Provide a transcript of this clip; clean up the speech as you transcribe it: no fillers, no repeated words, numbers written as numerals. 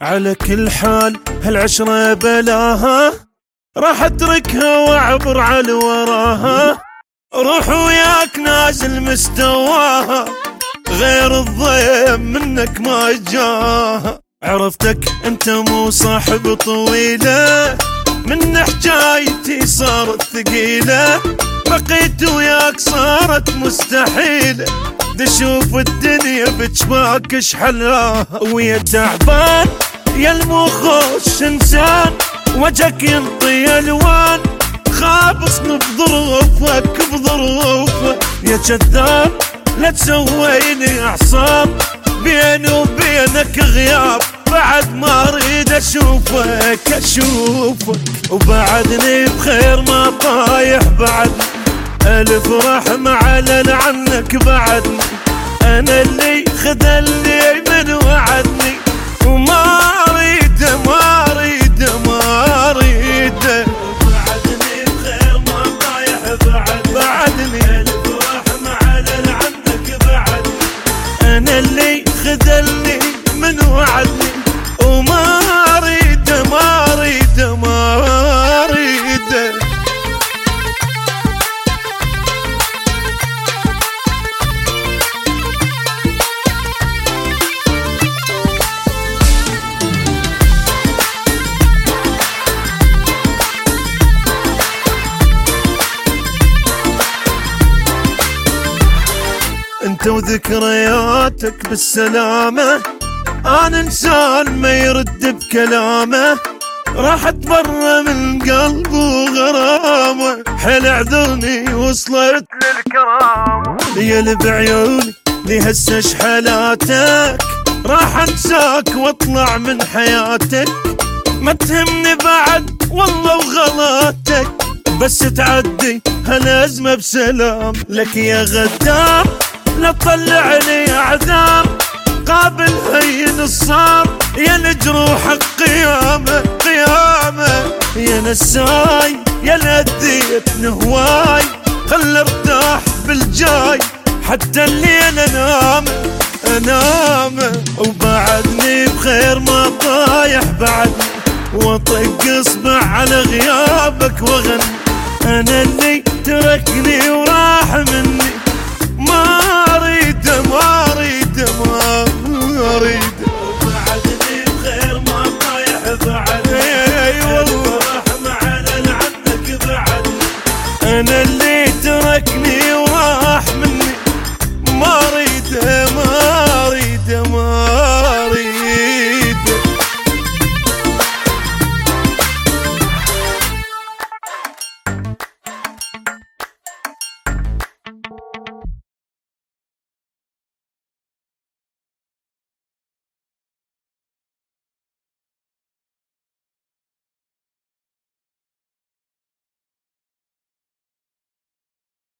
على كل حال هالعشرة بلاها، راح اتركها واعبر على وراها. روح وياك نازل مستواها، غير الضيم منك ما جاها. عرفتك انت مو صاحب طويلة، من حجايتي صارت ثقيلة. بقيت وياك صارت مستحيلة، دشوف الدنيا بجباك شحلاها. ويا تعبان يا المخوش انسان، وجهك ينطي الوان، خابص بظروفك بظروفه. يا كذاب لا تسويني اعصاب، بيني وبينك غياب، بعد ما اريد اشوفك اشوفك. وبعدني بخير ما طايح بعدني، الف رحمة على عنك بعدني. انا اللي خذلني من وعدني، وما اريده ما اريده ما اريده. بعدني بخير ما طايح بعدني، الف رحمة على عنك بعدني. انا اللي خذلني من وعدني، وما اريده ما اريده ما اريده. انت وذكرياتك بالسلامة، انا انسان ما يرد بكلامه. راحت برا من قلب وغرامه، حيل اعذرني وصلت للكرامة. ليل بعيوني لي هسه شحلاتك، راح انساك واطلع من حياتك. ما تهمني بعد والله وغلاتك، بس تعدي هالازمة بسلام. لك يا غدار لا تطلع لي اعذار، قابل هين الصار. يا لجروحك قيامة قيامة، يا نساي يا لذيت نهواي. خل ارتاح بالجاي حتى الليل انام انام. وبعدني بخير ما طايح بعدني، واطق اصبع على غيابك واغني. انا اللي تركني